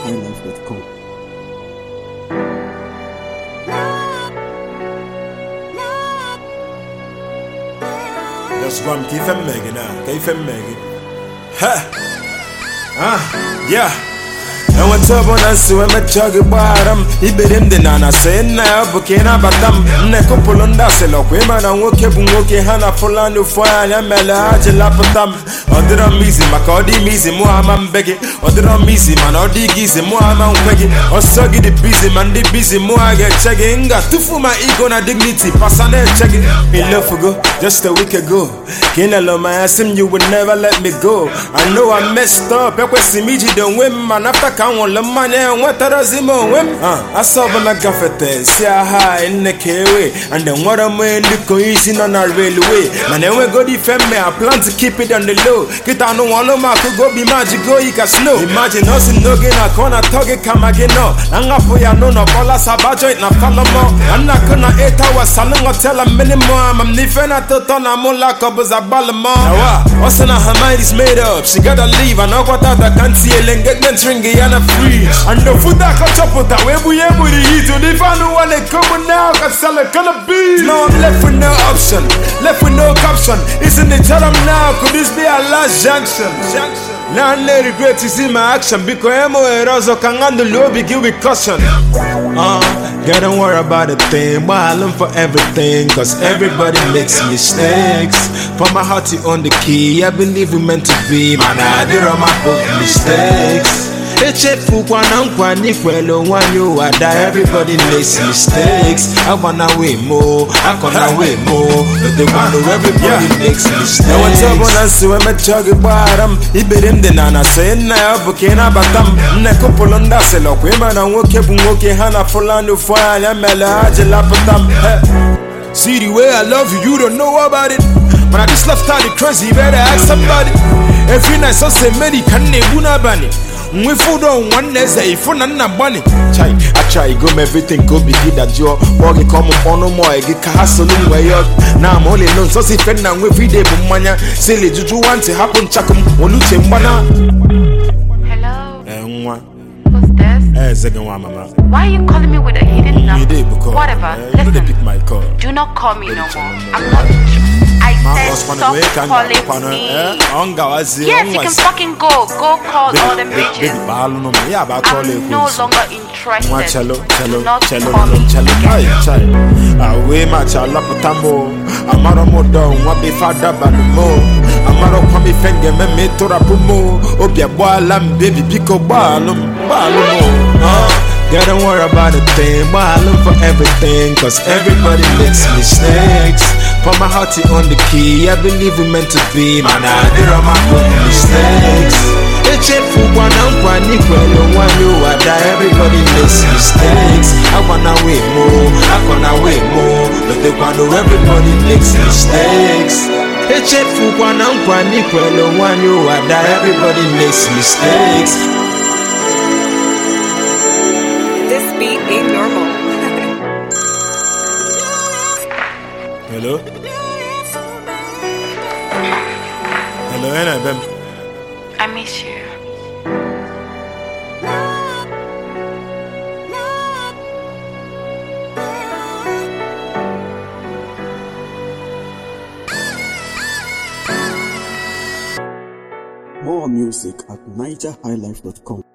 NigerHighlife.com. That's rum, keep him making now, keep him making. Ha! Yeah. And what's up on us when I chug it bottom? He bid him the nana saying now, Bukina Batam, Necopolunda, Selo, women and woke up and woke Hannah Folano Fire and Mela Lapatam. Other than Mizzy, Macody Mizzy, Mohammed begging, other than Mizzy, man, or Diggies, and Mohammed begging, or Suggy the busy man, the busy Moa get checking, got to for my ego and dignity, Passane checking. In love for go, just a week ago. Can't allow my ass him, you would never let me go. I know I messed up, I was Miji don't win, man, after count the money and what does him win? I saw when I got it, see a high in the K-way, and then what I'm in the cohesion on our railway. Man, then we go defend me, I plan to keep it on the low. Get on the wall, I could go be magic, go, you can slow. Imagine us in no gain, I can't talk it, come again, no. I'm not for ya, no, no, Bola Sabajo, it, not Palamo. I'm not gonna 8 hours, salon, or tell a minimum. I'm different, I thought on a mola cobbles a ballamon. What's in her mind is made up, she gotta leave. I know what I can't see, engagement ring, and a free. And the food that got up with that, where we able to eat. So if I know what they come now, I sell it, gonna be. No, I'm left with no option, left with no caption. Isn't it tell them now? Could this be our last junction? Now I regret to see my action because I'm also can handle low, begin with caution. Don't worry about a thing, but I learn for everything, cause everybody makes mistakes. For my heart to own the key, I believe we meant to be. Man, I did all my own mistakes. Everybody makes mistakes. I wanna way more, I gonna way more. But they wanna everybody makes mistakes. No one's up on us when I chug it bottom. He bid him the nana saying now, Bukina Batam, Necopolunda, Selo, women and woke up and woke Hannah Folano Fire and Mela Lapatam. See the way I love you, you don't know about it. But I just left out the crazy, you better ask somebody. Every night, so say many can nebuna bunny. We food on one day, if I'm not bunny. I try, go everything, go be good at your work. Come on, no more. I get castle way up. Now I'm only known, so see, Fenn and every day, Bumania. Silly, do you want to happen? Chakum, Oluchembana. Hello. Who's this? Second one, mama. Why are you calling me with a hidden number? Whatever. Listen, pick my call. Do not call me no more. I'm not. I said stop calling me. Yes, you can fucking go. Go call all them bitches. I'm no longer interested. Do not call me again. Away my child up at Tambo. Amaro Modo, what be father Balumo. Amaro Kwame Fenge, me to Rapumo. Obia Boalam, baby Pico Balum. Don't worry about a thing, but I look for everything, cause everybody makes mistakes. For my heart to own the key, I believe we meant to be. Man, I did all my own mistakes. Everybody makes mistakes. I wanna way more, I gonna way more. But they wanna everybody makes mistakes. Everybody makes mistakes. This beat ain't normal. Hello? Hello, Anna. I miss you. More music at NigerHighlife.com.